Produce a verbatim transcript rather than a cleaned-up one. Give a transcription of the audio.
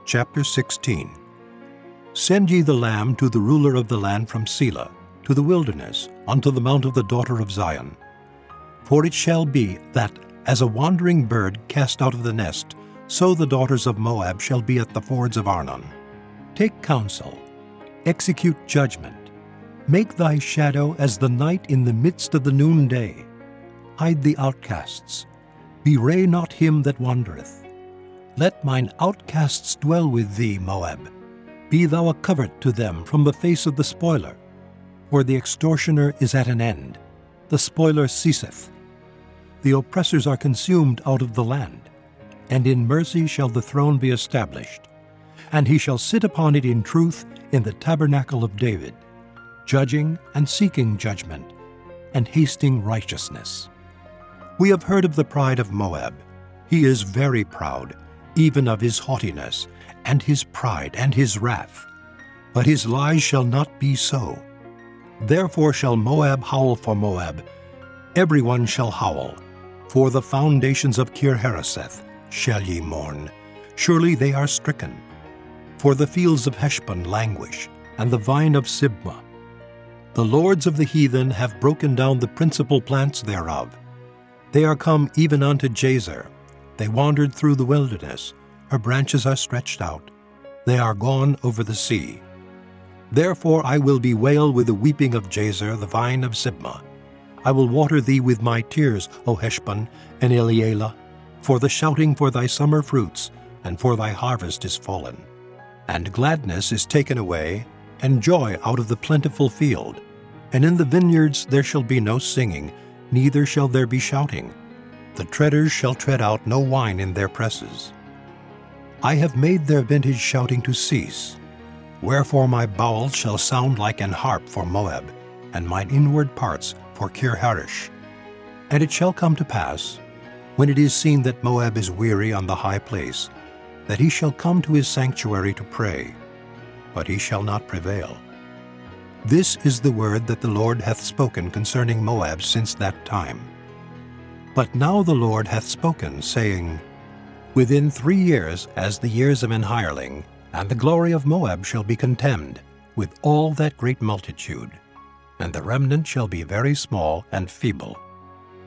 Chapter sixteen. Send ye the lamb to the ruler of the land from Selah, to the wilderness, unto the mount of the daughter of Zion. For it shall be that, as a wandering bird cast out of the nest, so the daughters of Moab shall be at the fords of Arnon. Take counsel, execute judgment. Make thy shadow as the night in the midst of the noonday. Hide the outcasts. Bewray not him that wandereth. Let mine outcasts dwell with thee, Moab. Be thou a covert to them from the face of the spoiler. For the extortioner is at an end, the spoiler ceaseth. The oppressors are consumed out of the land, and in mercy shall the throne be established. And he shall sit upon it in truth in the tabernacle of David, judging and seeking judgment, and hasting righteousness. We have heard of the pride of Moab. He is very proud, even of his haughtiness, and his pride, and his wrath. But his lies shall not be so. Therefore shall Moab howl for Moab, every one shall howl. For the foundations of Kir-Hareseth shall ye mourn. Surely they are stricken. For the fields of Heshbon languish, and the vine of Sibmah. The lords of the heathen have broken down the principal plants thereof. They are come even unto Jazer. They wandered through the wilderness. Her branches are stretched out. They are gone over the sea. Therefore I will bewail with the weeping of Jazer, the vine of Sibmah. I will water thee with my tears, O Heshbon and Elealeh, for the shouting for thy summer fruits, and for thy harvest is fallen. And gladness is taken away, and joy out of the plentiful field. And in the vineyards there shall be no singing, neither shall there be shouting. The treaders shall tread out no wine in their presses. I have made their vintage shouting to cease. Wherefore my bowels shall sound like an harp for Moab, and mine inward parts for Kir-Haresh. And it shall come to pass, when it is seen that Moab is weary on the high place, that he shall come to his sanctuary to pray, but he shall not prevail. This is the word that the Lord hath spoken concerning Moab since that time. But now the Lord hath spoken, saying, Within three years, as the years of an hireling, and the glory of Moab shall be contemned, with all that great multitude, and the remnant shall be very small and feeble.